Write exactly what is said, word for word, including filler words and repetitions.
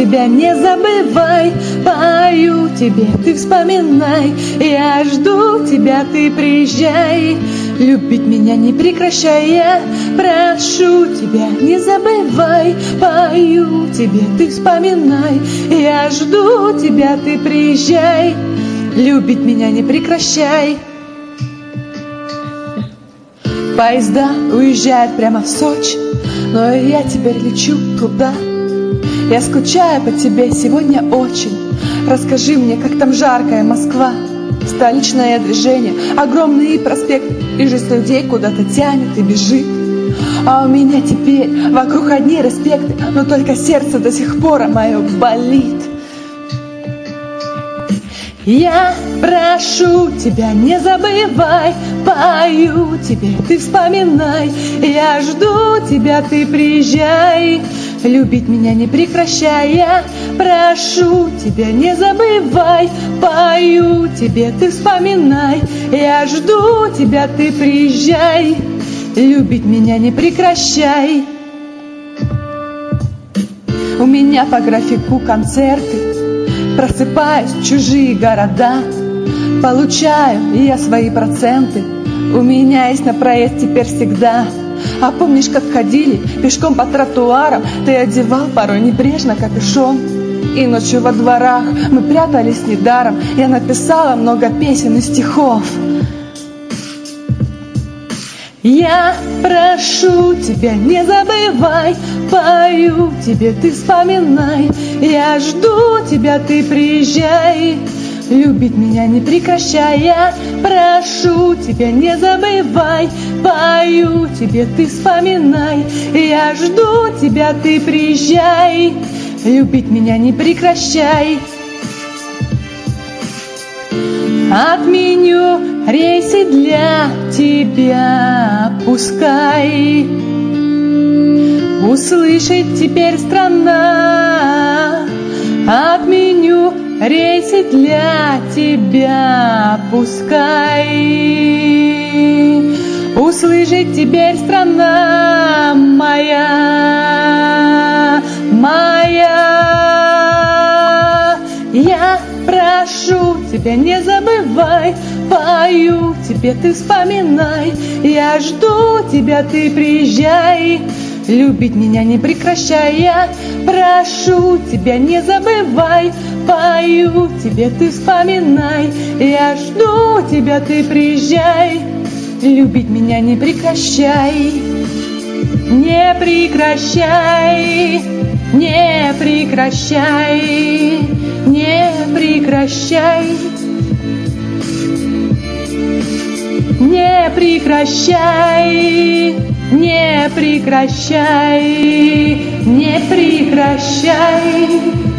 тебя, не забывай. Пою тебе, ты вспоминай. Я жду тебя, ты приезжай. Любить меня не прекращай, я прошу тебя, не забывай. Пою тебе, ты вспоминай. Я жду тебя, ты приезжай. Любить меня не прекращай. Поезда уезжают прямо в Сочи, но и я теперь лечу туда. Я скучаю по тебе сегодня очень. Расскажи мне, как там жаркая Москва. Столичное движение, огромный проспект, и жизнь людей куда-то тянет и бежит. А у меня теперь вокруг одни респекты, но только сердце до сих пор мое болит. Я прошу тебя, не забывай. Пою тебе, ты вспоминай. Я жду тебя, ты приезжай. Любить меня не прекращай, я прошу тебя, не забывай. Пою тебе, ты вспоминай. Я жду тебя, ты приезжай. Любить меня не прекращай. У меня по графику концерты, просыпаюсь в чужие города. Получаю я свои проценты, у меня есть на проезд теперь всегда. А помнишь, как ходили пешком по тротуарам? Ты одевал порой небрежно капюшон. И ночью во дворах мы прятались недаром. Я написала много песен и стихов. Я прошу тебя, не забывай. Пою тебе, ты вспоминай. Я жду тебя, ты приезжай. Любить меня не прекращай, я прошу тебя, не забывай. Пою тебе, ты вспоминай. Я жду тебя, ты приезжай. Любить меня не прекращай. Отменю рейсы для тебя, пускай услышит теперь страна. Отменю рейсы для тебя, пускай услышит теперь страна моя, моя. Я прошу тебя, не забывай. Пою тебе, ты вспоминай. Я жду тебя, ты приезжай. Любить меня не прекращай, я прошу тебя, не забывай. Пою тебе, ты вспоминай. Я жду тебя, ты приезжай. Любить меня не прекращай. Не прекращай, не прекращай, не прекращай. Не прекращай, не прекращай, не прекращай.